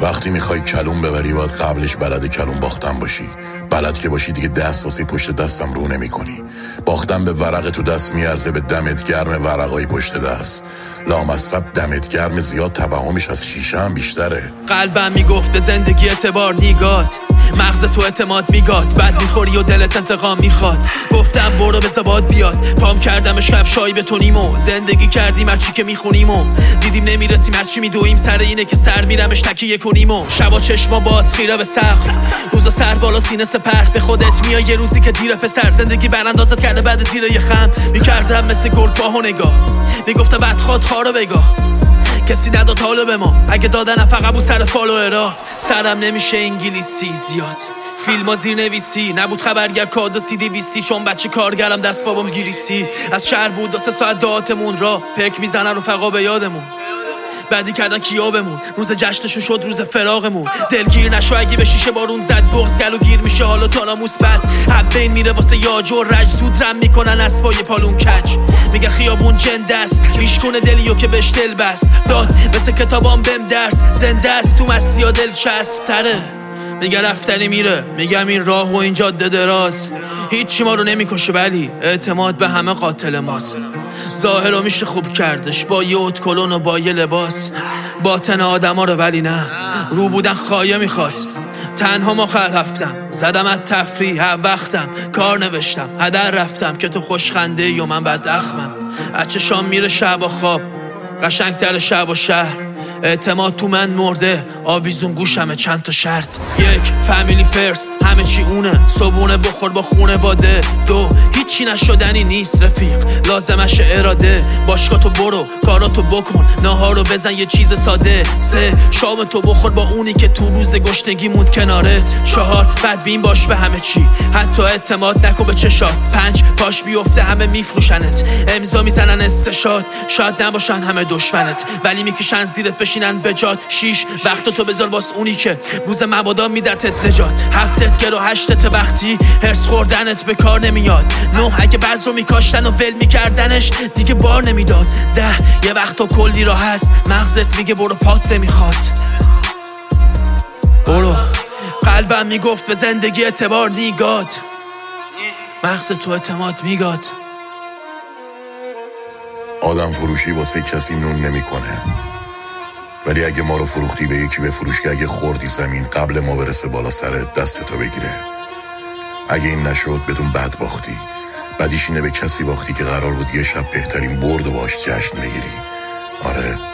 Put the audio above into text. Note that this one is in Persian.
وقتی میخوای کلون ببری باید قبلش بلد کلون باختن باشی. بلد که باشی دیگه دست واسه پشت دستم رو نمی کنی. باختن به ورق تو دست میارزه به دمت گرم ورقای پشت دست. لامصب دمت گرم زیاد توهمش از شیشه هم بیشتره. قلبم میگفت به زندگی اعتبار نیگات، مغز تو اعتماد میگاد، بعد میخوری و دلت انتقام میخواد. گفتم برو بذار باد بیاد، پام کردمش کفشایی بتونیم و زندگی کردیم هرچی که میخونیم و دیدیم نمیرسیم هرچی میدویم. سر اینه که سر میرمش تکیه کنیم و شبا چشما باز خیره به سقف، روزا سر بالا سینه سپر. به خودت میای یه روزی که دیره پسر، زندگی براندازت کرده بعد زیر یه خم. میکردم مثل گرگ پاهو نگاه، میگفتم بعد خواد خارو بگاه. کسی نداد حالو به ما، اگه دادنم فقط بود سر فالوورا. سرم نمیشه انگلیسی زیاد، فیلما زیر نویسی نبود، خبرگر کاد و CD 20 چون بچه کارگرم دست بابام گریسی. از شهر بود 2-3 ساعت دهاتمون را پک میزنن رفقا به یادمون. بعدی کردن کیابمون، روز جشنشو شد روز فراغمون. دلگیر نشو اگه به شیشه بارون زد، بغض گلو گیر میشه حالا تاناموس بد. حبین میره واسه یاج و رج، زود رم میکنن اسبای پالون کج. میگه خیابون جنده است، میشکنه دلیو که بهش دل بست. داد مثل کتابام بهم درس، زنده است تو مستی ها دل چسب تره. میگه رفتنی میره، میگم این راه و این جاده دراز. هیچی ما رو نمیکشه ولی اعتماد به همه قاتل ماست. ظاهر رو میشه خوب کردش با یه اتکلون و با یه لباس، باطن آدم ها رو ولی نه، رو بودن خایه میخواست. تنها مخل رفتم، زدم از تفریح وقتم، کار نوشتم هدر رفتم که تو خوشخنده یا من بد اخمم. اچه شام میره شب و خواب، قشنگتر شب و شهر. اعتماد تو من مرده، آویزون گوشمه چند تا شرط. 1 فامیلی فرست، همه چی اونه، صبونه بخور با خونه باده. 2 هیچی نشدنی نیست رفیق، لازمش اراده. باشگاه تو برو، کاراتو بکن، ناهارو بزن یه چیز ساده. 3 شام تو بخور با اونی که تو روز گشنگی موند کنارت. 4 بدبین باش به همه چی، حتی اعتماد نکن به چشات. 5 پاش بیفته همه میفروشنت، امضا میزنن استشاد. شاید نباشن همه دشمنت ولی میکشن زیرت بشینن بجات. 6 وقت تو بذار واس اونی که روز مبادا میدتت نجات. 7 گرو 8 وقتی هرس خوردنت به کار نمیاد. 9 اگه بذر رو میکاشتن و ول میکردنش دیگه بار نمیداد. 10 یه وقت تو کلی راه هست، مغزت میگه برو پات نمیخواد. برو. قلبم میگفت به زندگی اعتبار نیگاد، مغز تو اعتماد میگاد. آدم فروشی واسه کسی نون نمیکنه، ولی اگه ما رو فروختی به یکی بفروش که اگه خوردی زمین قبل ما برسه بالا سرت دستتو بگیره. اگه این نشد بدون بد باختی. بدیش اینه به کسی باختی که قرار بود یه شب بهترین برد و باش جشن بگیری. آره